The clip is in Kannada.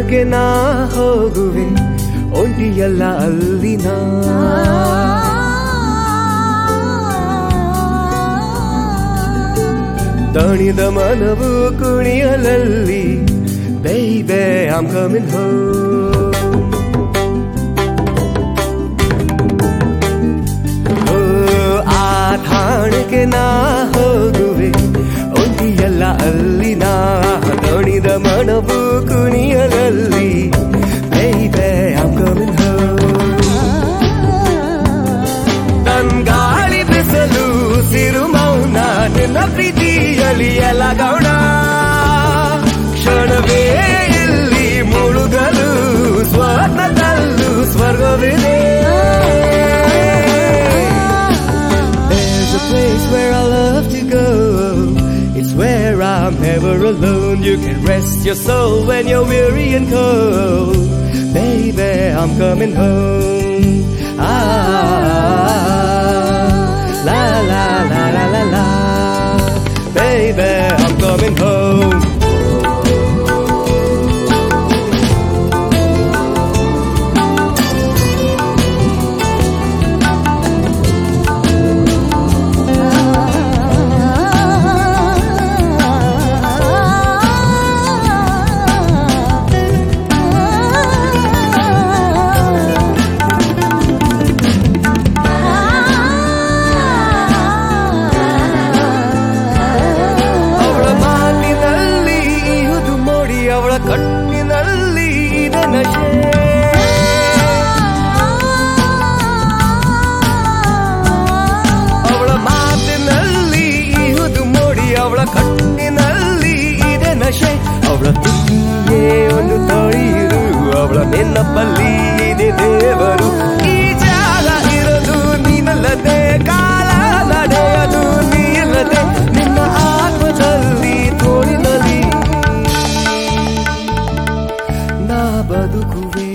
ತಾಣಕ್ಕೆ ನಾ ಹೋಗುವೆ ಒಂಟಿಯಲ್ಲ ಅಲ್ಲಿನ ದಣಿದ ಮನವು ಕುಣಿಯಲಲ್ಲಿ Baby, I'm coming home. ಆ ತಾಣಕ್ಕೆ ನಾ ಹೋಗುವೆ ಒಂಟಿಯಲ್ಲ ಅಲ್ಲಿನ ದಣಿದ ಮನವು ಕುಣಿಯಲಲ್ಲಿ Baby, I'm coming home. ತಂಗಾಳಿ ಬಿಸಲು ಸಿರು ಮೌನ ನಿನ್ನ ಪ್ರೀತಿಯಲ್ಲಿ ಎಲ್ಲ ಗೌಣ ಕ್ಷಣವೇ ಇಲ್ಲಿ ಮುಳುಗಲು ಸ್ವರ್ಣದಲ್ಲೂ ಸ್ವರ್ಗವಿದೆ There's a place where I love to go It's where I'm never alone You can rest your soul when you're weary and cold Baby, I'm coming home La la la la la la Baby, I'm coming home ಕಣ್ಣಿನಲ್ಲಿ ಇದೆ ನಶೆ ಅವಳ ಮಾತಿನಲ್ಲಿ ಇಹುದು ಮೋಡಿ ಅವಳ ಕಣ್ಣಿನಲ್ಲಿ ಇದೆ ನಶೆ ಅವಳ ತುಟಿಯೇ ಒಂದು ತೊಳೆಯಿರು ಅವಳ ನೆನಪಲ್ಲಿ ಇದೆ ದೇವರು ಈ ಜಾಗ ಇರೋದು ನೀನಲ್ಲದೆ ಕಾಲ ನಡೆಯದು ನೀಲ್ಲದೆ ನಿನ್ನ ಆತ್ಮದಲ್ಲಿ ತೋಳಿನಲ್ಲಿ ಬದುಕುವೆ